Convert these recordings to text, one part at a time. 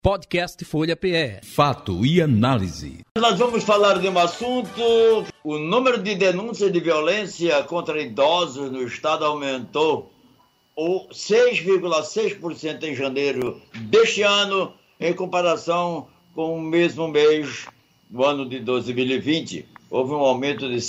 Podcast Folha PE. Fato e análise. Nós vamos falar de um assunto. O número de denúncias de violência contra idosos no estado aumentou 6,6% em janeiro deste ano, em comparação com o mesmo mês do ano de 2020. Houve um aumento de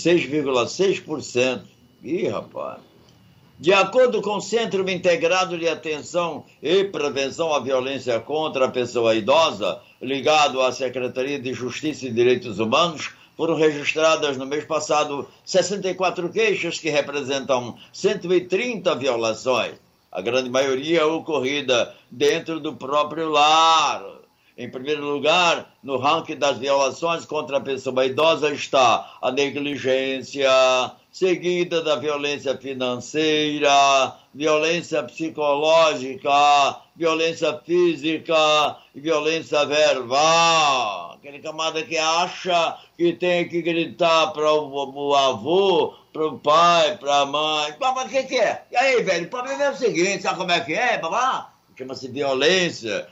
6,6%. Ih, rapaz! De acordo com o Centro Integrado de Atenção e Prevenção à Violência contra a Pessoa Idosa, ligado à Secretaria de Justiça e Direitos Humanos, foram registradas no mês passado 64 queixas que representam 130 violações. A grande maioria ocorrida dentro do próprio lar. Em primeiro lugar, no ranking das violações contra a pessoa idosa está a negligência, seguida da violência financeira, violência psicológica, violência física e violência verbal. Aquele camarada que acha que tem que gritar para o avô, para o pai, para a mãe. Mas o que é? E aí, velho, o problema é o seguinte, sabe como é que é, babá? Chama-se violência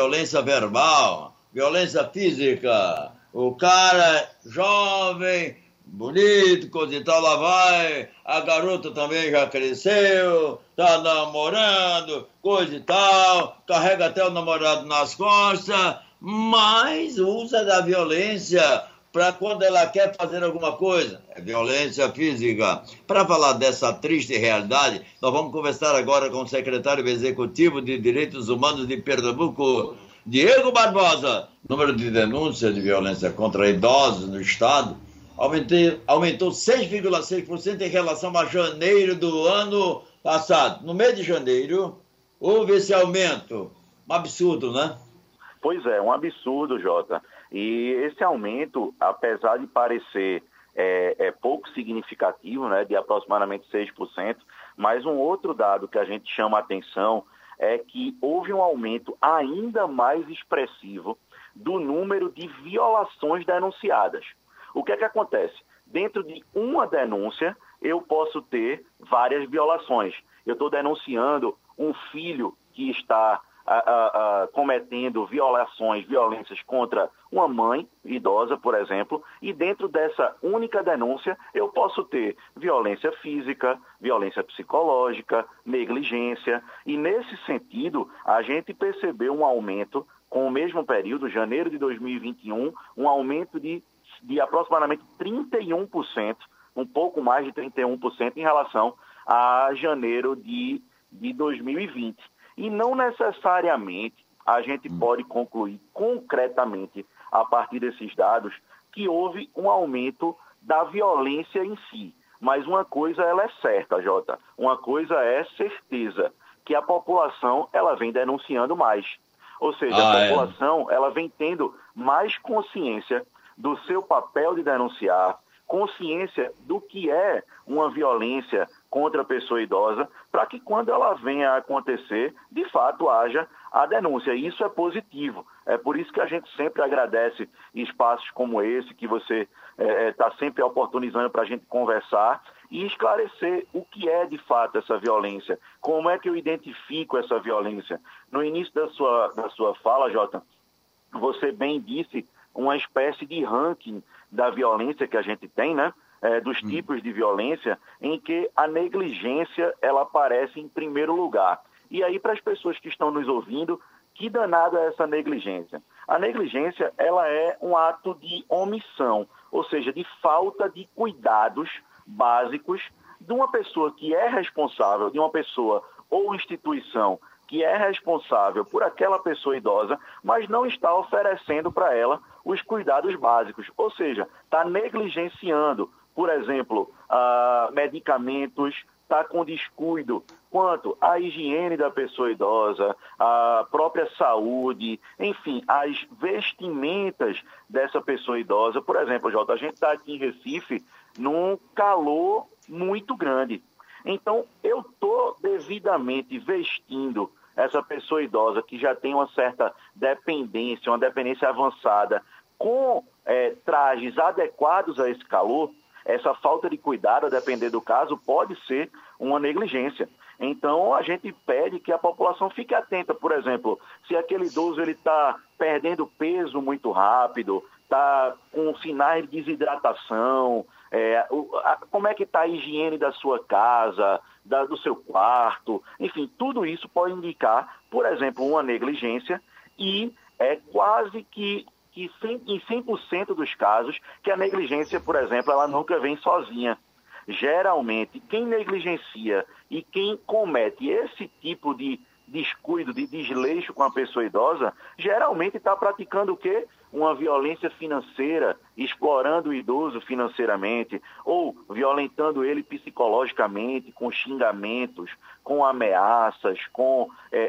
verbal, violência física. O cara jovem, bonito, coisa e tal, lá vai, a garota também já cresceu, tá namorando, coisa e tal, carrega até o namorado nas costas, mas usa da violência para quando ela quer fazer alguma coisa. É violência física. Para falar dessa triste realidade, nós vamos conversar agora com o secretário executivo de Direitos Humanos de Pernambuco, Diego Barbosa. O número de denúncias de violência contra idosos no estado aumentou 6,6% em relação a janeiro do ano passado. No mês de janeiro, houve esse aumento. Um absurdo, né? Pois é, um absurdo, Jota. E esse aumento, apesar de parecer pouco significativo, né, de aproximadamente 6%, mas um outro dado que a gente chama a atenção é que houve um aumento ainda mais expressivo do número de violações denunciadas. O que é que acontece? Dentro de uma denúncia, eu posso ter várias violações. Eu estou denunciando um filho que está cometendo violências contra uma mãe idosa, por exemplo, e dentro dessa única denúncia eu posso ter violência física, violência psicológica, negligência, e nesse sentido a gente percebeu um aumento com o mesmo período, janeiro de 2021, um aumento de aproximadamente 31%, um pouco mais de 31% em relação a janeiro de 2020. E não necessariamente a gente pode concluir concretamente, a partir desses dados, que houve um aumento da violência em si. Mas uma coisa ela é certa, Jota, uma coisa é certeza, que a população ela vem denunciando mais. Ou seja, a população ela vem tendo mais consciência do seu papel de denunciar, consciência do que é uma violência contra a pessoa idosa, para que quando ela venha a acontecer, de fato haja a denúncia. E isso é positivo. É por isso que a gente sempre agradece espaços como esse, que você está sempre oportunizando para a gente conversar e esclarecer o que é de fato essa violência, como é que eu identifico essa violência. No início da sua fala, Jota, você bem disse uma espécie de ranking da violência que a gente tem, né? Dos tipos de violência, em que a negligência ela aparece em primeiro lugar. E aí, para as pessoas que estão nos ouvindo, que danada é essa negligência? A negligência ela é um ato de omissão, ou seja, de falta de cuidados básicos de uma pessoa que é responsável, de uma pessoa ou instituição que é responsável por aquela pessoa idosa, mas não está oferecendo para ela os cuidados básicos, ou seja, está negligenciando, por exemplo, medicamentos, está com descuido quanto à higiene da pessoa idosa, a própria saúde, enfim, as vestimentas dessa pessoa idosa. Por exemplo, Jota, a gente está aqui em Recife num calor muito grande. Então, eu estou devidamente vestindo essa pessoa idosa que já tem uma certa dependência, uma dependência avançada, com trajes adequados a esse calor. Essa falta de cuidado, a depender do caso, pode ser uma negligência. Então, a gente pede que a população fique atenta. Por exemplo, se aquele idoso está perdendo peso muito rápido, está com sinais de desidratação, como é que está a higiene da sua casa, do seu quarto, enfim, tudo isso pode indicar, por exemplo, uma negligência e é quase que em 100% dos casos que a negligência, por exemplo, ela nunca vem sozinha. Geralmente, quem negligencia e quem comete esse tipo de descuido, de desleixo com a pessoa idosa, geralmente está praticando o quê? Uma violência financeira, explorando o idoso financeiramente, ou violentando ele psicologicamente, com xingamentos, com ameaças, com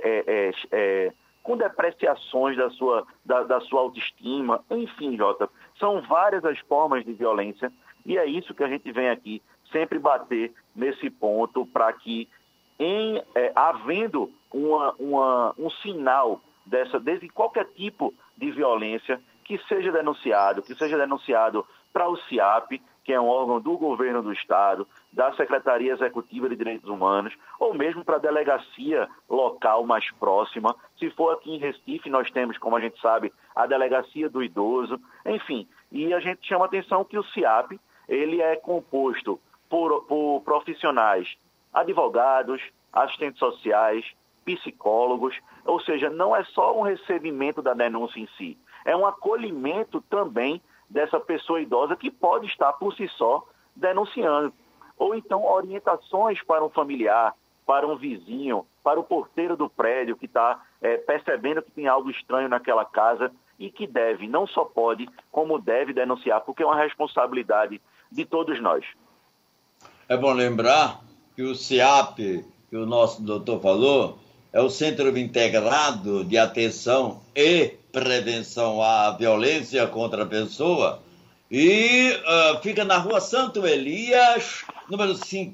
depreciações da sua autoestima. Enfim, Jota, são várias as formas de violência e é isso que a gente vem aqui sempre bater nesse ponto para que, havendo um sinal de qualquer tipo de violência, que seja denunciado para o CIAP, que é um órgão do governo do Estado, da Secretaria Executiva de Direitos Humanos, ou mesmo para a delegacia local mais próxima. Se for aqui em Recife, nós temos, como a gente sabe, a Delegacia do Idoso, enfim. E a gente chama a atenção que o CIAP, ele é composto por profissionais, advogados, assistentes sociais, psicólogos, ou seja, não é só um recebimento da denúncia em si, é um acolhimento também dessa pessoa idosa que pode estar por si só denunciando. Ou então orientações para um familiar, para um vizinho, para o porteiro do prédio que está percebendo que tem algo estranho naquela casa e que deve, não só pode, como deve denunciar, porque é uma responsabilidade de todos nós. É bom lembrar que o CIAP, que o nosso doutor falou, é o Centro Integrado de Atenção e Prevenção à Violência contra a Pessoa, e fica na Rua Santo Elias, número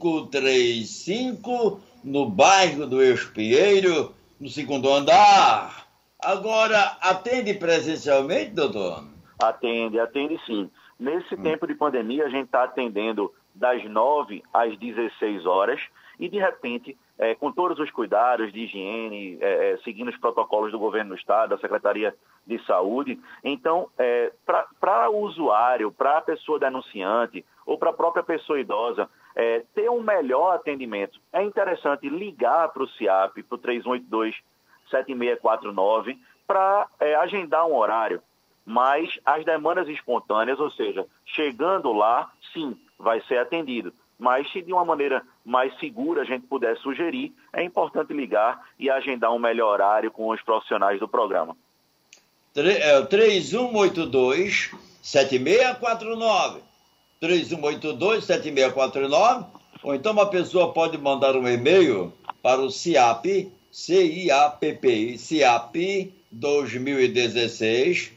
535, no bairro do Espinheiro, no 2º andar. Agora, atende presencialmente, doutor? Atende sim. Nesse tempo de pandemia, a gente está atendendo das 9 às 16 horas e, de repente, com todos os cuidados de higiene, seguindo os protocolos do governo do Estado, da Secretaria de Saúde. Então, para o usuário, para a pessoa denunciante ou para a própria pessoa idosa, ter um melhor atendimento, é interessante ligar para o CIAP, para o 3182-7649, para agendar um horário. Mas as demandas espontâneas, ou seja, chegando lá, sim, vai ser atendido. Mas se de uma maneira mais segura a gente puder sugerir, é importante ligar e agendar um melhor horário com os profissionais do programa. 3182-7649. 3182-7649. Ou então uma pessoa pode mandar um e-mail para o CIAP, CIAPPI, CIAP 2016,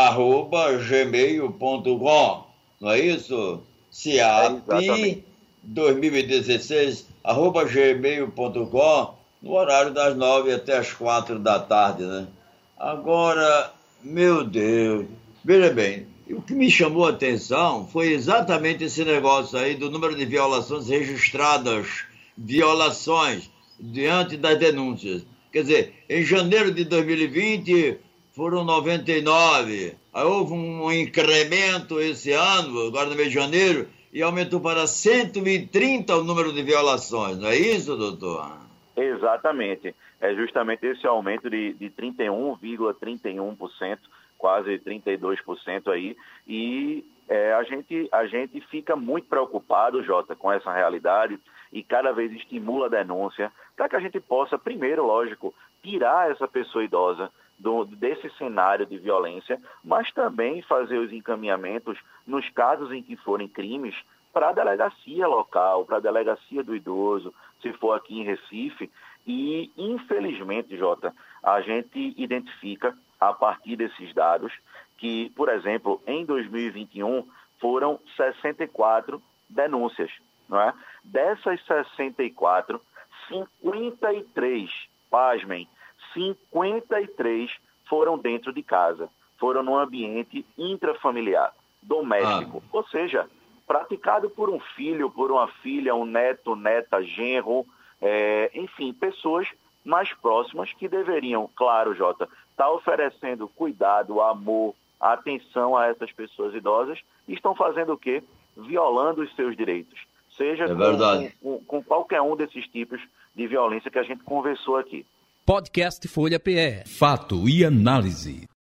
@gmail.com. Não é isso? CIAP 2016, @gmail.com, no horário das 9 até as 4 da tarde, né? Agora, meu Deus, veja bem, o que me chamou a atenção foi exatamente esse negócio aí do número de violações registradas, violações diante das denúncias. Quer dizer, em janeiro de 2020 foram 99, aí houve um incremento esse ano, agora no mês de janeiro, e aumentou para 130 o número de violações, não é isso, doutor? Exatamente. É justamente esse aumento de 31,31%, quase 32% aí. E a gente fica muito preocupado, Jota, com essa realidade e cada vez estimula a denúncia para que a gente possa, primeiro, lógico, tirar essa pessoa idosa desse cenário de violência, mas também fazer os encaminhamentos nos casos em que forem crimes para a delegacia local, para a delegacia do idoso, se for aqui em Recife. E, infelizmente, Jota, a gente identifica, a partir desses dados, que, por exemplo, em 2021 foram 64 denúncias, não é? Dessas 64, 53, pasmem, 53 foram dentro de casa, foram no ambiente intrafamiliar, doméstico, ou seja, praticado por um filho, por uma filha, um neto, neta, genro, enfim, pessoas mais próximas que deveriam, claro, Jota, está oferecendo cuidado, amor, atenção a essas pessoas idosas, e estão fazendo o quê? Violando os seus direitos. Seja com qualquer um desses tipos de violência que a gente conversou aqui. Podcast Folha PE. Fato e análise.